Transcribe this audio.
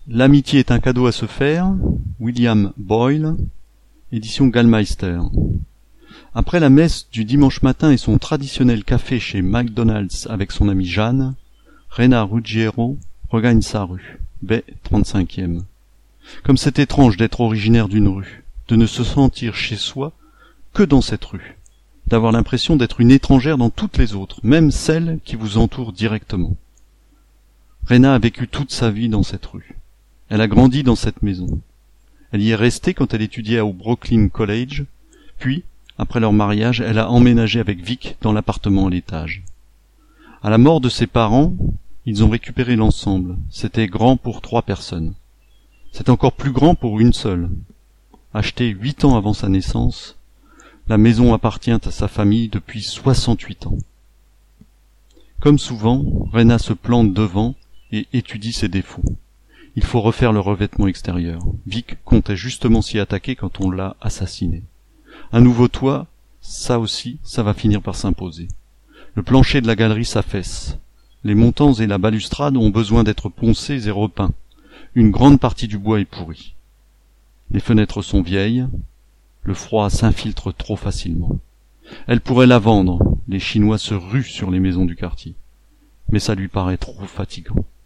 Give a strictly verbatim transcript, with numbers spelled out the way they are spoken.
L'amitié est un cadeau à se faire, William Boyle, édition Gallmeister. Après la messe du dimanche matin et son traditionnel café chez McDonald's avec son amie Jeanne, Rena Ruggiero regagne sa rue, baie trente-cinquième. Comme c'est étrange d'être originaire d'une rue, de ne se sentir chez soi que dans cette rue, d'avoir l'impression d'être une étrangère dans toutes les autres, même celles qui vous entourent directement. Rena a vécu toute sa vie dans cette rue. Elle a grandi dans cette maison. Elle y est restée quand elle étudiait au Brooklyn College, puis, après leur mariage, elle a emménagé avec Vic dans l'appartement à l'étage. À la mort de ses parents, ils ont récupéré l'ensemble. C'était grand pour trois personnes. C'est encore plus grand pour une seule. Achetée huit ans avant sa naissance, la maison appartient à sa famille depuis soixante-huit ans. Comme souvent, Rena se plante devant et étudie ses défauts. Il faut refaire le revêtement extérieur. Vic comptait justement s'y attaquer quand on l'a assassiné. Un nouveau toit, ça aussi, ça va finir par s'imposer. Le plancher de la galerie s'affaisse. Les montants et la balustrade ont besoin d'être poncés et repeints. Une grande partie du bois est pourrie. Les fenêtres sont vieilles. Le froid s'infiltre trop facilement. Elle pourrait la vendre. Les Chinois se ruent sur les maisons du quartier. Mais ça lui paraît trop fatigant.